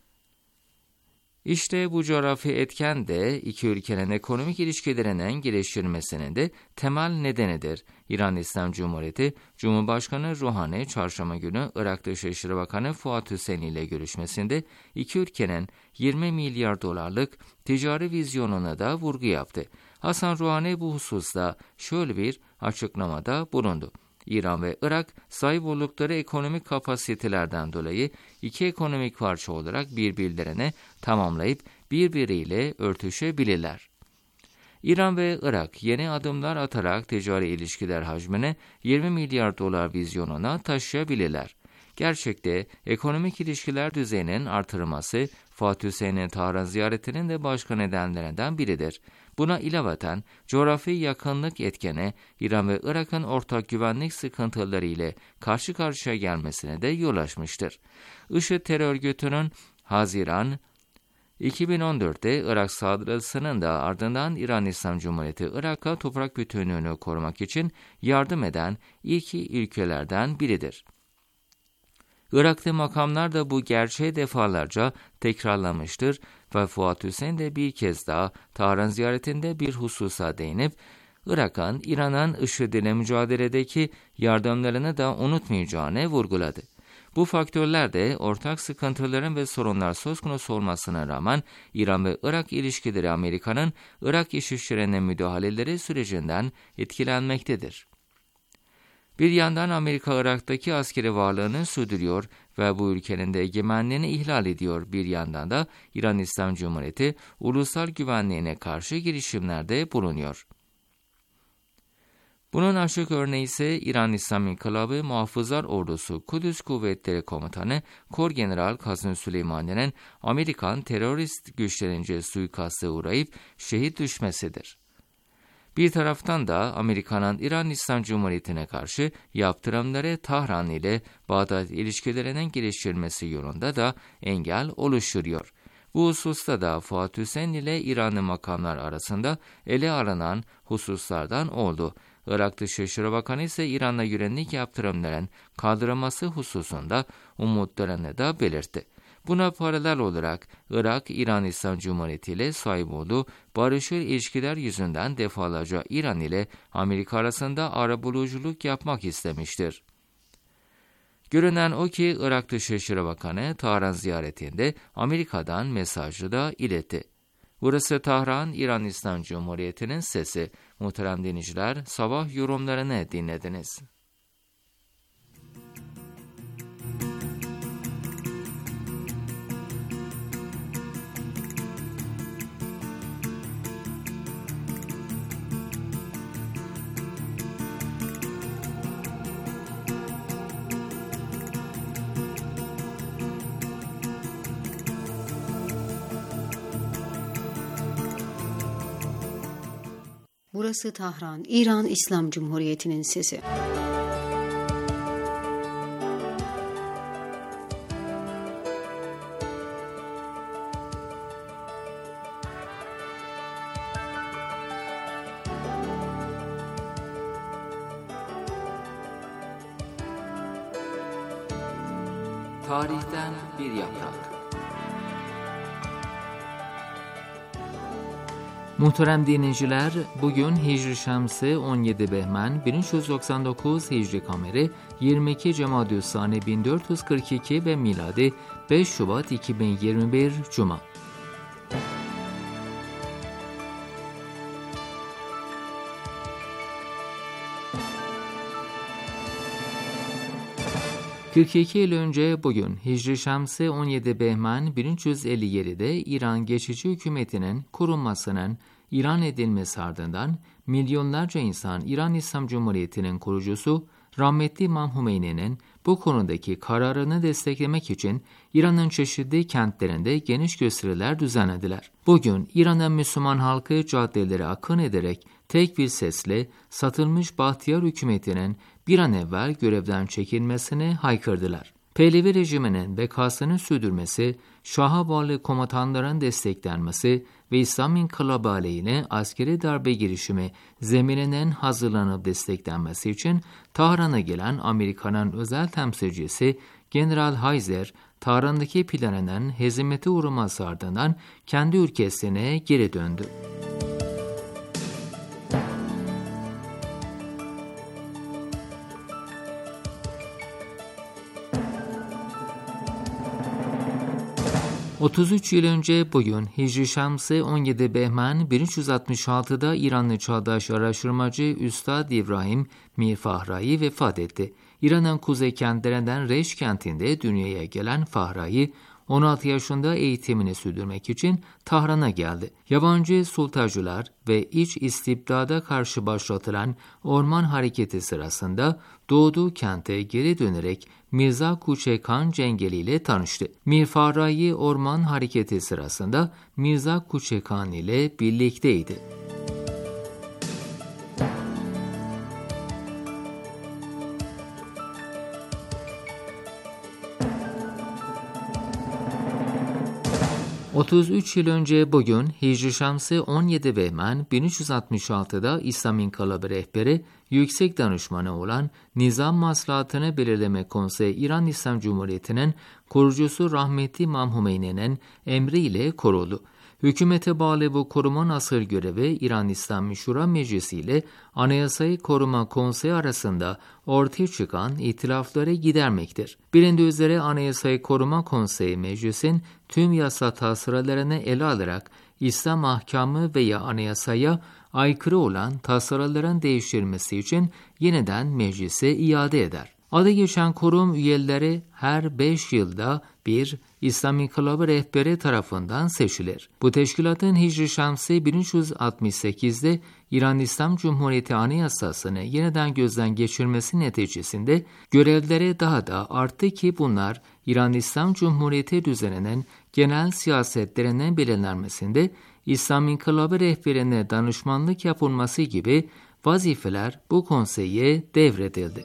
İşte bu coğrafi etken de iki ülkenin ekonomik ilişkilerinin geliştirilmesinin de temel nedenidir. İran İslam Cumhuriyeti Cumhurbaşkanı Ruhani Çarşamba günü Irak Dışişleri Bakanı Fuat Hüseyin ile görüşmesinde iki ülkenin 20 milyar dolarlık ticari vizyonuna da vurgu yaptı. Hasan Ruhani bu hususta şöyle bir açıklamada bulundu. İran ve Irak sahip oldukları ekonomik kapasitelerden dolayı iki ekonomik parça olarak birbirlerine tamamlayıp birbiriyle örtüşebilirler. İran ve Irak yeni adımlar atarak ticari ilişkiler hacmini 20 milyar dolar vizyonuna taşıyabilirler. Gerçekte ekonomik ilişkiler düzeyinin artırılması Fuat Hüseyin'in Tahran ziyaretinin de başka nedenlerinden biridir. Buna ilaveten coğrafi yakınlık etkeni İran ve Irak'ın ortak güvenlik sıkıntıları ile karşı karşıya gelmesine de yol açmıştır. IŞİD terör örgütünün Haziran 2014'te Irak saldırısının da ardından İran İslam Cumhuriyeti Irak'a toprak bütünlüğünü korumak için yardım eden ilk ülkelerden biridir. Irak'ta makamlar da bu gerçeği defalarca tekrarlamıştır ve Fuat Hüseyin de bir kez daha Tahran ziyaretinde bir hususa değinip, Irak'ın İran'ın IŞİD ile mücadeledeki yardımlarını da unutmayacağını vurguladı. Bu faktörler de ortak sıkıntıların ve sorunlar söz konusu olmasına rağmen İran ve Irak ilişkileri Amerika'nın Irak iş işlerine müdahaleleri sürecinden etkilenmektedir. Bir yandan Amerika Irak'taki askeri varlığını sürdürüyor ve bu ülkenin de egemenliğini ihlal ediyor. Bir yandan da İran İslam Cumhuriyeti ulusal güvenliğine karşı girişimlerde bulunuyor. Bunun açık örneği ise İran İslam İnkılabı Muhafızlar Ordusu Kudüs Kuvvetleri Komutanı Korgeneral Kasım Süleymaniy'nin Amerikan terörist güçlerince suikaste uğrayıp şehit düşmesidir. Bir taraftan da Amerika'nın İran İslam Cumhuriyeti'ne karşı yaptırımları Tahran ile Bağdat ilişkilerinin geliştirilmesi yolunda da engel oluşturuyor. Bu hususta da Fuat Hüseyin ile İranlı makamlar arasında ele alınan hususlardan oldu. Irak Dışişleri Bakanı ise İran'la güvenlik yaptırımların kaldırılması hususunda umutlarını da belirtti. Buna paralel olarak Irak, İran İslam Cumhuriyeti ile sahip olduğu barışçıl ilişkiler yüzünden defalarca İran ile Amerika arasında arabuluculuk yapmak istemiştir. Görünen o ki Irak Dışişleri Bakanı Tahran ziyaretinde Amerika'dan mesajı da iletti. Burası Tahran, İran İslam Cumhuriyeti'nin sesi. Muhterem dinleyiciler, sabah yorumlarını dinlediniz. Burası Tahran, İran İslam Cumhuriyeti'nin sesi. Tarihten bir yaprak. Muhterem dinleyiciler, bugün Hicri Şemsi 17 Behmen 1399 Hicri Kameri 22 Cemadü'l-Sani 1442 ve miladi 5 Şubat 2021 Cuma. ...42 yıl önce bugün Hicri Şemsi 17 Behmen 1357'de İran geçici hükümetinin kurulmasının ilan edilmesi ardından milyonlarca insan İran İslam Cumhuriyeti'nin kurucusu rahmetli İmam Hümeyni'nin bu konudaki kararını desteklemek için İran'ın çeşitli kentlerinde geniş gösteriler düzenlediler. Bugün İran'ın Müslüman halkı caddelere akın ederek tek bir sesle satılmış Bahtiyar hükümetinin bir an evvel görevden çekilmesini haykırdılar. Pehlevi rejiminin bekasını sürdürmesi, Şah'a bağlı komutanların desteklenmesi ve İslam İnkılabı aleyhine askeri darbe girişimi zemininin hazırlanıp desteklenmesi için Tahran'a gelen Amerika'nın özel temsilcisi General Heiser, Tahran'daki planının hezimete uğraması ardından kendi ülkesine geri döndü. 33 yıl önce bugün Hicri Şemsi 17 Behmen 1366'da İranlı çağdaş araştırmacı Üstad İbrahim Mir Fahrai vefat etti. İran'ın kuzey kentlerinden Reş kentinde dünyaya gelen Fahrai, 16 yaşında eğitimini sürdürmek için Tahran'a geldi. Yabancı sultacılar ve iç istibdada karşı başlatılan orman hareketi sırasında doğduğu kente geri dönerek Mirza Kuçe Kan Cengeli ile tanıştı. Mir Fahrai orman hareketi sırasında Mirza Kuçe Kan ile birlikteydi. ...33 yıl önce bugün Hicri Şemsi 17 Behmen 1366'da İslam İnkılabı rehberi, yüksek danışmanı olan Nizam Maslahatını Belirleme Konseyi İran İslam Cumhuriyeti'nin kurucusu rahmetli İmam Hümeyni'nin emriyle kuruldu. Hükümete bağlı bu kurumun asıl görevi İran İslami Şura Meclisi ile Anayasayı Koruma Konseyi arasında ortaya çıkan ihtilafları gidermektir. Bilindiği üzere Anayasayı Koruma Konseyi Meclis'in tüm yasa tasarılarını ele alarak İslam ahkamı veya anayasaya aykırı olan tasarıların değiştirilmesi için yeniden meclise iade eder. Adı geçen kurum üyeleri her 5 yılda bir İslam İnkılabı rehberi tarafından seçilir. Bu teşkilatın Hicri Şemsi 1368'de İran İslam Cumhuriyeti Anayasası'nı yeniden gözden geçirmesi neticesinde görevleri daha da arttı ki bunlar İran İslam Cumhuriyeti düzeninin genel siyasetlerinin belirlenmesinde İslam İnkılabı rehberine danışmanlık yapılması gibi vazifeler bu konseye devredildi.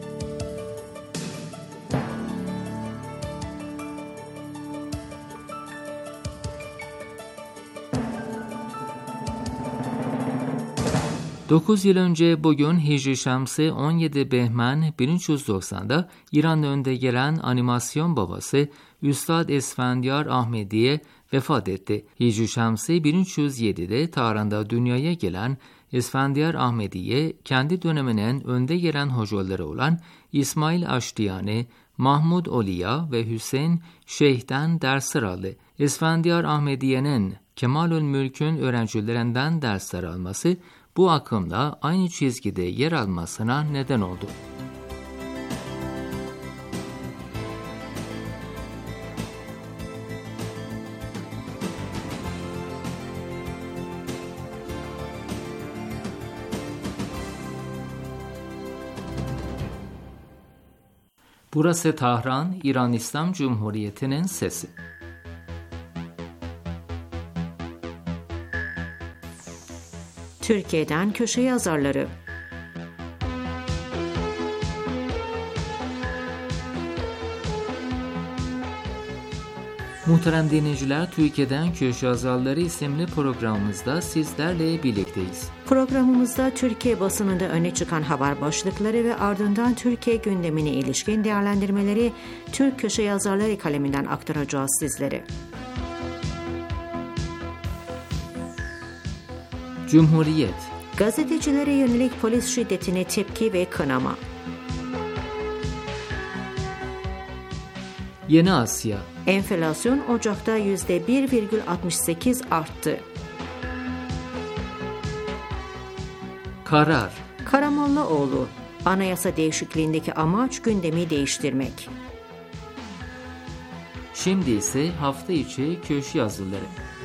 Dokuz yıl önce bugün Hicri Şemsi 17 Behmen 1390'da İran'da önde gelen animasyon babası Üstad Esfendiyar Ahmediye vefat etti. Hicri Şemsi 1307'de Tahran'da dünyaya gelen Esfendiyar Ahmediye, kendi döneminin önde gelen hocaları olan İsmail Aştiyani, Mahmud Oliya ve Hüseyin Şeyh'ten dersler aldı. Esfendiyar Ahmediye'nin Kemalül Mülk'ün öğrencilerinden dersler alması, bu akımda aynı çizgide yer almasına neden oldu. Burası Tahran, İran İslam Cumhuriyeti'nin sesi. Türkiye'den köşe yazarları. Muhterem dinleyiciler, Türkiye'den Köşe Yazarları isimli programımızda sizlerle birlikteyiz. Programımızda Türkiye basınında öne çıkan haber başlıkları ve ardından Türkiye gündemine ilişkin değerlendirmeleri Türk köşe yazarları kaleminden aktaracağız sizlere. Cumhuriyet. Gazetecilere yönelik polis şiddetine tepki ve kınama. Yeni Asya. Enflasyon Ocak'ta %1,68 arttı. Karar. Karamollaoğlu, anayasa değişikliğindeki amaç gündemi değiştirmek. Şimdi ise hafta içi köşe yazıları.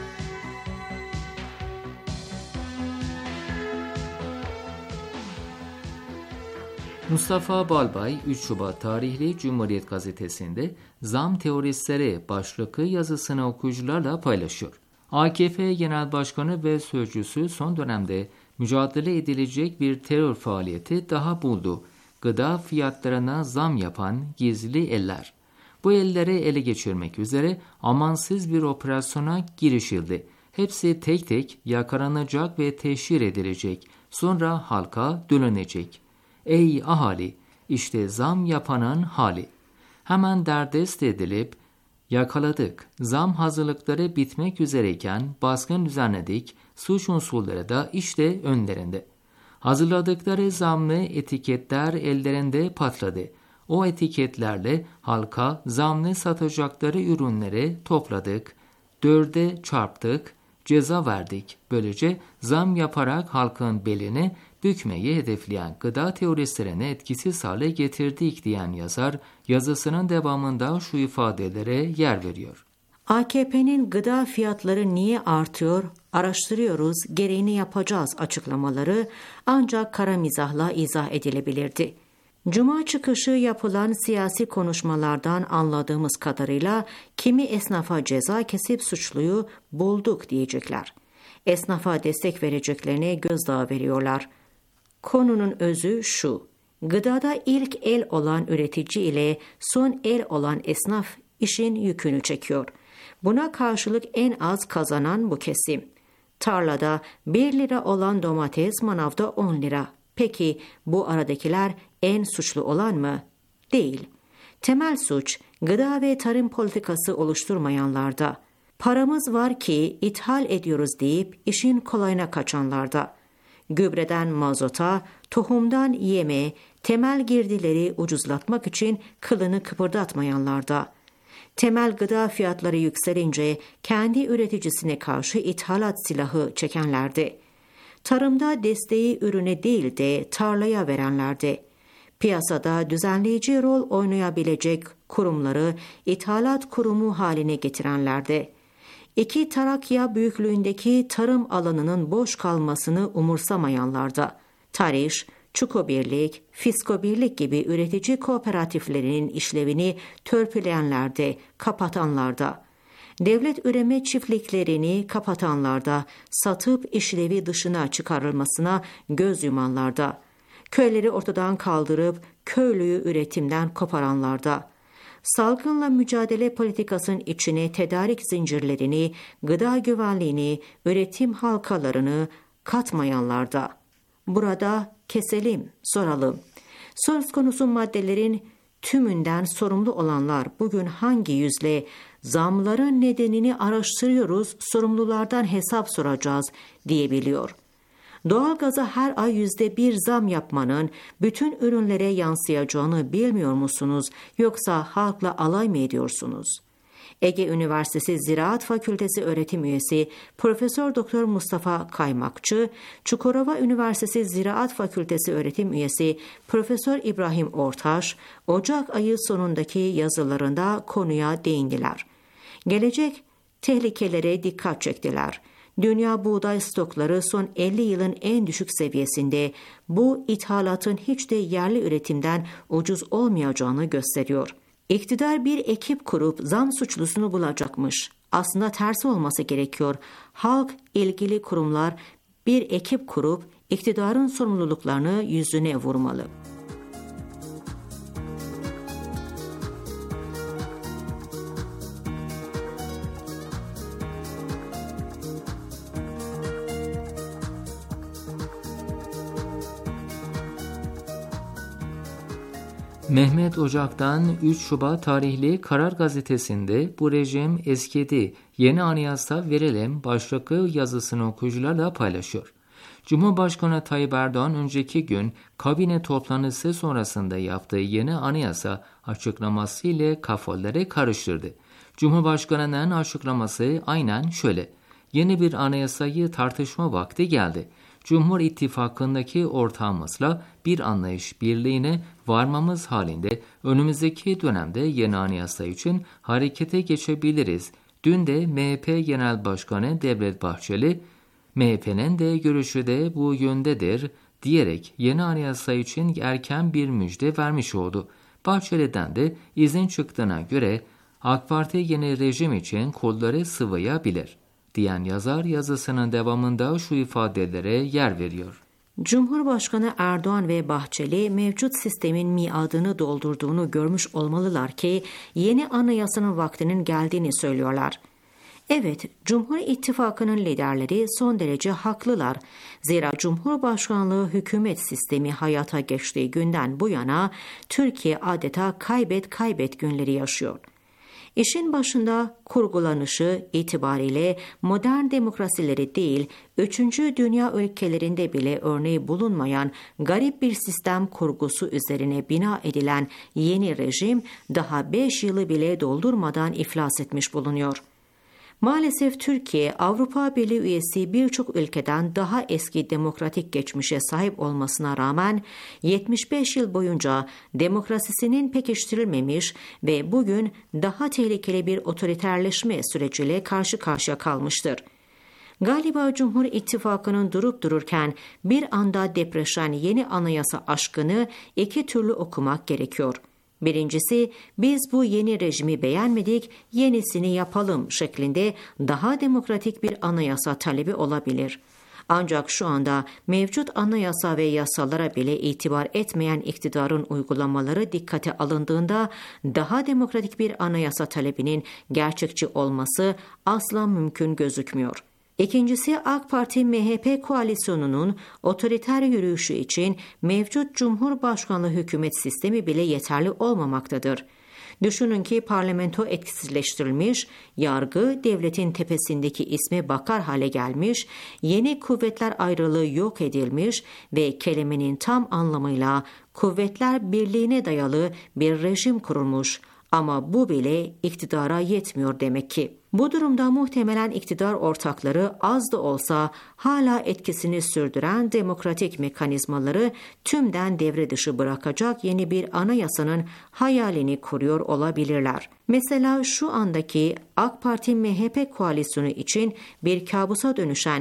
Mustafa Balbay 3 Şubat tarihli Cumhuriyet Gazetesi'nde zam teoristleri başlıklı yazısını okuyucularla paylaşıyor. AKP Genel Başkanı ve Sözcüsü son dönemde mücadele edilecek bir terör faaliyeti daha buldu. Gıda fiyatlarına zam yapan gizli eller. Bu elleri ele geçirmek üzere amansız bir operasyona girişildi. Hepsi tek tek yakalanacak ve teşhir edilecek. Sonra halka dönecek. Ey ahali, işte zam yapanın hali. Hemen derdest edilip yakaladık. Zam hazırlıkları bitmek üzereyken baskın düzenledik. Suç unsurları da işte önlerinde. Hazırladıkları zamlı etiketler ellerinde patladı. O etiketlerle halka zamlı satacakları ürünleri topladık. 4'e çarptık, ceza verdik. Böylece zam yaparak halkın belini bükmeyi hedefleyen gıda teoristlerine etkisiz hale getirdik diyen yazar, yazısının devamında şu ifadelere yer veriyor. AKP'nin gıda fiyatları niye artıyor? Araştırıyoruz, gereğini yapacağız açıklamaları ancak kara mizahla izah edilebilirdi. Cuma çıkışı yapılan siyasi konuşmalardan anladığımız kadarıyla kimi esnafa ceza kesip suçluyu bulduk diyecekler. Esnafa destek vereceklerine gözdağı veriyorlar. Konunun özü şu: gıdada ilk el olan üretici ile son el olan esnaf işin yükünü çekiyor. Buna karşılık en az kazanan bu kesim. Tarlada 1 lira olan domates manavda 10 lira. Peki bu aradakiler en suçlu olan mı? Değil. Temel suç gıda ve tarım politikası oluşturmayanlarda. Paramız var ki ithal ediyoruz deyip işin kolayına kaçanlarda. Gübreden mazota, tohumdan yeme, temel girdileri ucuzlatmak için kılını kıpırdatmayanlarda. Temel gıda fiyatları yükselince kendi üreticisine karşı ithalat silahı çekenlerdi. Tarımda desteği ürüne değil de tarlaya verenlerdi. Piyasada düzenleyici rol oynayabilecek kurumları ithalat kurumu haline getirenlerdi. 2 Trakya büyüklüğündeki tarım alanının boş kalmasını umursamayanlarda. Tariş, Çukobirlik, Fiskobirlik gibi üretici kooperatiflerinin işlevini törpüleyenlerde, kapatanlarda. Devlet üreme çiftliklerini kapatanlarda, satıp işlevi dışına çıkarılmasına göz yumanlarda. Köyleri ortadan kaldırıp köylüyü üretimden koparanlarda. Salgınla mücadele politikasının içine tedarik zincirlerini, gıda güvenliğini, üretim halkalarını katmayanlarda. Burada keselim, soralım. Söz konusu maddelerin tümünden sorumlu olanlar bugün hangi yüzle zamların nedenini araştırıyoruz, sorumlulardan hesap soracağız diyebiliyor. Doğalgaza her ay %1 zam yapmanın bütün ürünlere yansıyacağını bilmiyor musunuz, yoksa halkla alay mı ediyorsunuz? Ege Üniversitesi Ziraat Fakültesi öğretim üyesi Profesör Doktor Mustafa Kaymakçı, Çukurova Üniversitesi Ziraat Fakültesi öğretim üyesi Profesör İbrahim Ortaş, Ocak ayı sonundaki yazılarında konuya değindiler. Gelecek tehlikelere dikkat çektiler. Dünya buğday stokları son 50 yılın en düşük seviyesinde, bu ithalatın hiç de yerli üretimden ucuz olmayacağını gösteriyor. İktidar bir ekip kurup zam suçlusunu bulacakmış. Aslında tersi olması gerekiyor. Halk, ilgili kurumlar bir ekip kurup iktidarın sorumluluklarını yüzüne vurmalı. Mehmet Ocak'tan 3 Şubat tarihli Karar Gazetesi'nde bu rejim eskidi, yeni anayasa verelim başlıklı yazısını okuyucularla paylaşıyor. Cumhurbaşkanı Tayyip Erdoğan önceki gün kabine toplantısı sonrasında yaptığı yeni anayasa açıklaması ile kafaları karıştırdı. Cumhurbaşkanının açıklaması aynen şöyle: yeni bir anayasayı tartışma vakti geldi. Cumhur İttifakı'ndaki ortağımızla bir anlayış birliğine varmamız halinde önümüzdeki dönemde yeni anayasa için harekete geçebiliriz. Dün de MHP Genel Başkanı Devlet Bahçeli, MHP'nin de görüşü de bu yöndedir diyerek yeni anayasa için erken bir müjde vermiş oldu. Bahçeli'den de izin çıktığına göre AK Parti yeni rejim için kolları sıvayabilir diyen yazar yazısının devamında şu ifadelere yer veriyor. Cumhurbaşkanı Erdoğan ve Bahçeli mevcut sistemin miadını doldurduğunu görmüş olmalılar ki yeni anayasanın vaktinin geldiğini söylüyorlar. Evet, Cumhur İttifakı'nın liderleri son derece haklılar. Zira Cumhurbaşkanlığı hükümet sistemi hayata geçtiği günden bu yana Türkiye adeta kaybet günleri yaşıyor. İşin başında kurgulanışı itibariyle modern demokrasileri değil, 3. dünya ülkelerinde bile örneği bulunmayan garip bir sistem kurgusu üzerine bina edilen yeni rejim daha 5 yılı bile doldurmadan iflas etmiş bulunuyor. Maalesef Türkiye, Avrupa Birliği üyesi birçok ülkeden daha eski demokratik geçmişe sahip olmasına rağmen 75 yıl boyunca demokrasisinin pekiştirilmemiş ve bugün daha tehlikeli bir otoriterleşme süreciyle karşı karşıya kalmıştır. Galiba Cumhur İttifakı'nın durup dururken bir anda depreşen yeni anayasa aşkını iki türlü okumak gerekiyor. Birincisi, biz bu yeni rejimi beğenmedik, yenisini yapalım şeklinde daha demokratik bir anayasa talebi olabilir. Ancak şu anda mevcut anayasa ve yasalara bile itibar etmeyen iktidarın uygulamaları dikkate alındığında daha demokratik bir anayasa talebinin gerçekçi olması asla mümkün gözükmüyor. İkincisi, AK Parti-MHP koalisyonunun otoriter yürüyüşü için mevcut Cumhurbaşkanlığı hükümet sistemi bile yeterli olmamaktadır. Düşünün ki parlamento etkisizleştirilmiş, yargı devletin tepesindeki isme bakar hale gelmiş, yeni kuvvetler ayrılığı yok edilmiş ve kelimenin tam anlamıyla kuvvetler birliğine dayalı bir rejim kurulmuş. Ama bu bile iktidara yetmiyor demek ki. Bu durumda muhtemelen iktidar ortakları az da olsa hala etkisini sürdüren demokratik mekanizmaları tümden devre dışı bırakacak yeni bir anayasanın hayalini kuruyor olabilirler. Mesela şu andaki AK Parti-MHP koalisyonu için bir kabusa dönüşen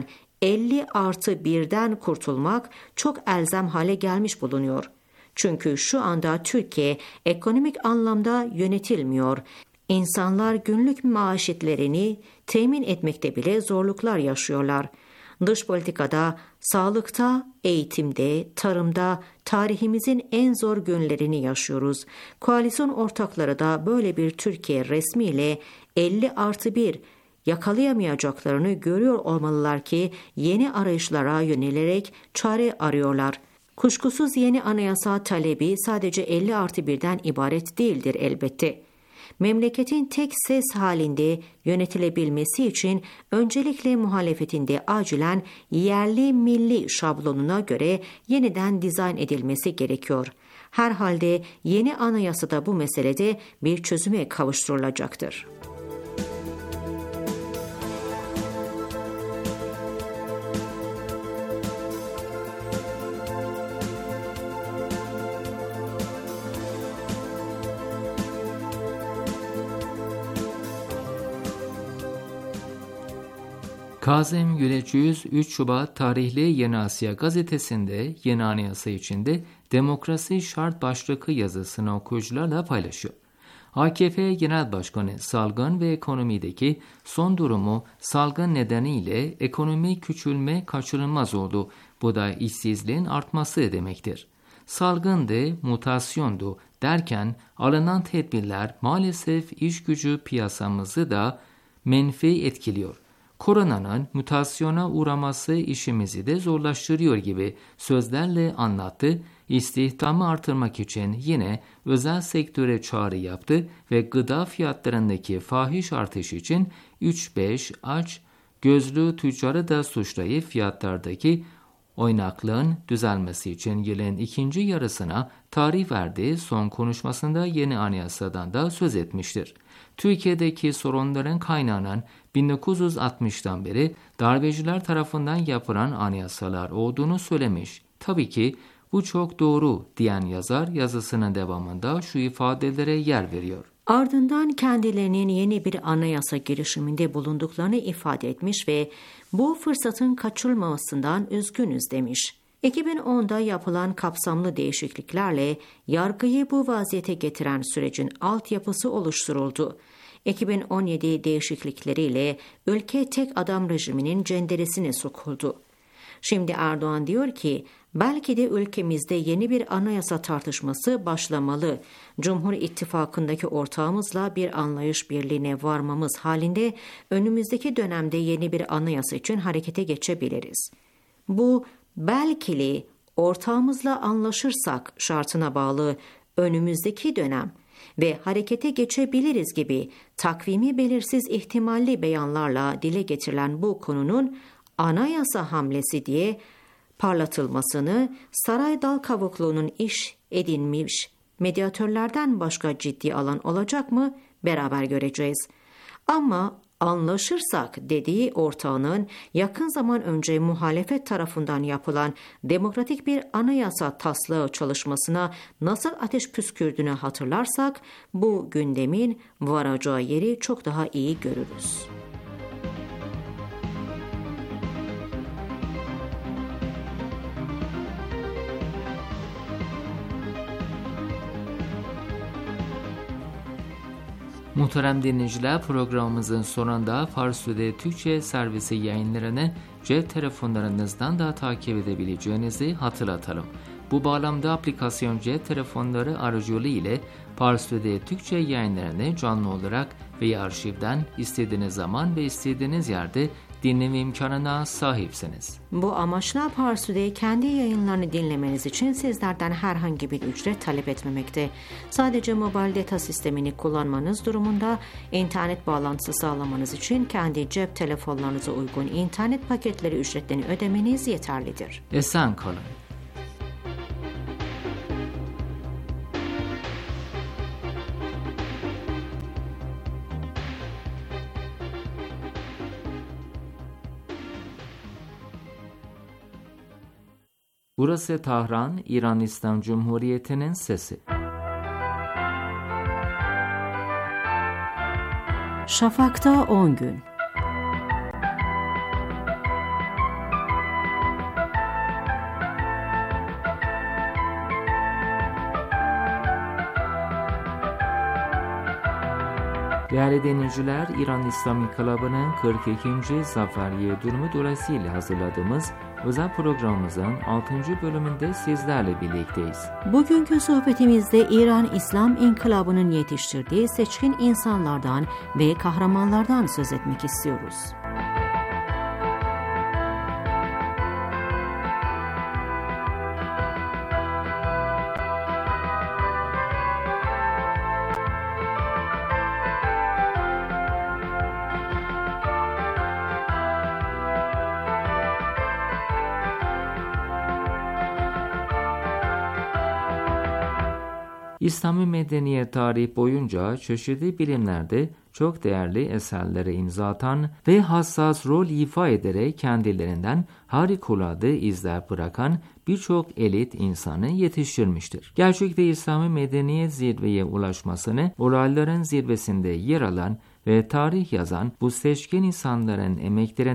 50+1'den kurtulmak çok elzem hale gelmiş bulunuyor. Çünkü şu anda Türkiye ekonomik anlamda yönetilmiyor. İnsanlar günlük maaşetlerini temin etmekte bile zorluklar yaşıyorlar. Dış politikada, sağlıkta, eğitimde, tarımda tarihimizin en zor günlerini yaşıyoruz. Koalisyon ortakları da böyle bir Türkiye resmiyle 50+1 yakalayamayacaklarını görüyor olmalılar ki yeni arayışlara yönelerek çare arıyorlar. Kuşkusuz yeni anayasa talebi sadece 50+1'den ibaret değildir elbette. Memleketin tek ses halinde yönetilebilmesi için öncelikle muhalefetin de acilen yerli milli şablonuna göre yeniden dizayn edilmesi gerekiyor. Herhalde yeni anayasada bu meselede bir çözüme kavuşturulacaktır. Kazım Güleçyüz 3 Şubat tarihli Yeni Asya gazetesinde yeni anayasa içinde demokrasi şart başlıklı yazısını okuyucularla paylaşıyor. AKP Genel Başkanı salgın ve ekonomideki son durumu salgın nedeniyle ekonomik küçülme kaçınılmaz oldu. Bu da işsizliğin artması demektir. Salgındı, mutasyondu derken alınan tedbirler maalesef iş gücü piyasamızı da menfi etkiliyor. Koronanın mutasyona uğraması işimizi de zorlaştırıyor gibi sözlerle anlattı. İstihdamı artırmak için yine özel sektöre çağrı yaptı ve gıda fiyatlarındaki fahiş artış için 3-5 aç gözlü tüccarı da suçlayıp fiyatlardaki oynaklığın düzelmesi için yılın ikinci yarısına tarih verdiği son konuşmasında yeni anayasadan da söz etmiştir. Türkiye'deki sorunların kaynağının 1960'tan beri darbeciler tarafından yapılan anayasalar olduğunu söylemiş. Tabii ki bu çok doğru diyen yazar yazısının devamında şu ifadelere yer veriyor. Ardından kendilerinin yeni bir anayasa girişiminde bulunduklarını ifade etmiş ve bu fırsatın kaçırılmamasından üzgünüz demiş. 2010'da yapılan kapsamlı değişikliklerle yargıyı bu vaziyete getiren sürecin altyapısı oluşturuldu. 2017 değişiklikleriyle ülke tek adam rejiminin cenderesine sokuldu. Şimdi Erdoğan diyor ki, belki de ülkemizde yeni bir anayasa tartışması başlamalı. Cumhur İttifakı'ndaki ortağımızla bir anlayış birliğine varmamız halinde önümüzdeki dönemde yeni bir anayasa için harekete geçebiliriz. Bu belkili ortağımızla anlaşırsak şartına bağlı önümüzdeki dönem ve harekete geçebiliriz gibi takvimi belirsiz ihtimalli beyanlarla dile getirilen bu konunun anayasa hamlesi diye parlatılmasını saray dal kavukluğunun iş edinmiş medyatörlerden başka ciddi alan olacak mı beraber göreceğiz. Ama anlaşırsak dediği ortağının yakın zaman önce muhalefet tarafından yapılan demokratik bir anayasa taslağı çalışmasına nasıl ateş püskürdüğünü hatırlarsak bu gündemin varacağı yeri çok daha iyi görürüz. Muhterem dinleyiciler, programımızın sonunda Farsça'da Türkçe servisi yayınlarını cep telefonlarınızdan da takip edebileceğinizi hatırlatalım. Bu bağlamda aplikasyon cep telefonları aracılığı ile Farsça'da Türkçe yayınlarını canlı olarak veya arşivden istediğiniz zaman ve istediğiniz yerde dinleme imkanına sahipsiniz. Bu amaçla Parsu'da kendi yayınlarını dinlemeniz için sizlerden herhangi bir ücret talep etmemekte. Sadece mobil data sistemini kullanmanız durumunda internet bağlantısı sağlamanız için kendi cep telefonlarınıza uygun internet paketleri ücretlerini ödemeniz yeterlidir. Esen kalın. Burası Tahran, İran İslam Cumhuriyeti'nin sesi. Şafak'ta 10 gün. Değerli dinleyiciler, İran İslam İnkılabı'nın 42. Zafer Yıldönümü dolayısıyla hazırladığımız özel programımızın 6. bölümünde sizlerle birlikteyiz. Bugünkü sohbetimizde İran İslam İnkılabı'nın yetiştirdiği seçkin insanlardan ve kahramanlardan söz etmek istiyoruz. İslami medeniyet tarihi boyunca çeşitli bilimlerde çok değerli eserlere imza atan ve hassas rol ifa ederek kendilerinden harikulade izler bırakan birçok elit insanı yetiştirmiştir. Gerçekte İslami medeniyet zirveye ulaşmasını olayların zirvesinde yer alan ve tarih yazan bu seçkin insanların emeklerine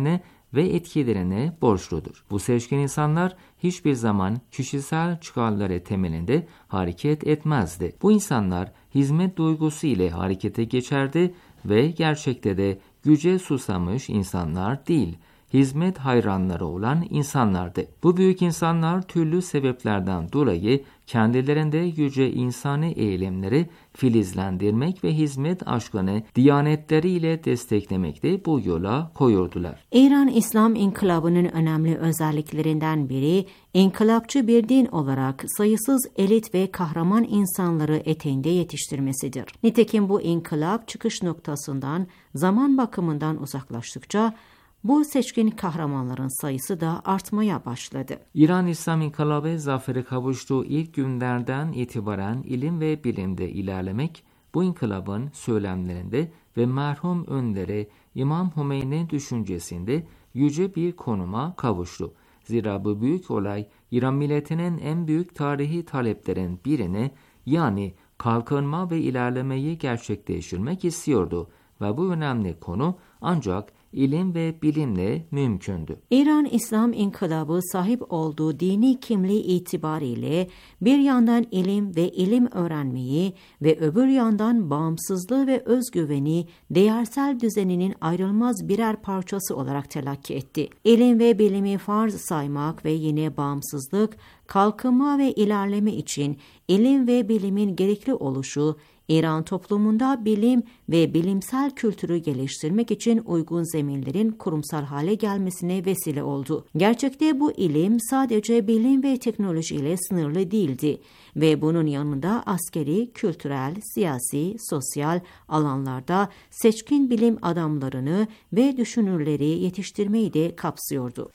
ve etkilerine borçludur. Bu seçkin insanlar hiçbir zaman kişisel çıkarları temelinde hareket etmezdi. Bu insanlar hizmet duygusu ile harekete geçerdi ve gerçekte de güce susamış insanlar değil, hizmet hayranları olan insanlardı. Bu büyük insanlar türlü sebeplerden dolayı kendilerinde yüce insani eylemleri filizlendirmek ve hizmet aşkını diyanetleriyle desteklemekte bu yola koyurdular. İran İslam İnkılabı'nın önemli özelliklerinden biri, inkılapçı bir din olarak sayısız elit ve kahraman insanları eteğinde yetiştirmesidir. Nitekim bu inkılap çıkış noktasından zaman bakımından uzaklaştıkça, bu seçkin kahramanların sayısı da artmaya başladı. İran İslam İnkılabı zafere kavuştuğu ilk günlerden itibaren ilim ve bilimde ilerlemek, bu inkılabın söylemlerinde ve merhum önderi İmam Hümeyni düşüncesinde yüce bir konuma kavuştu. Zira bu büyük olay İran milletinin en büyük tarihi taleplerin birini, yani kalkınma ve ilerlemeyi gerçekleştirmek istiyordu ve bu önemli konu ancak ilim ve bilimle mümkündü. İran İslam İnkılabı sahip olduğu dini kimliği itibariyle bir yandan ilim ve ilim öğrenmeyi ve öbür yandan bağımsızlığı ve özgüveni değersel düzeninin ayrılmaz birer parçası olarak telakki etti. İlim ve bilimi farz saymak ve yine bağımsızlık, kalkınma ve ilerleme için ilim ve bilimin gerekli oluşu, İran toplumunda bilim ve bilimsel kültürü geliştirmek için uygun zeminlerin kurumsal hale gelmesine vesile oldu. Gerçekte bu ilim sadece bilim ve teknoloji ile sınırlı değildi ve bunun yanında askeri, kültürel, siyasi, sosyal alanlarda seçkin bilim adamlarını ve düşünürleri yetiştirmeyi de kapsıyordu.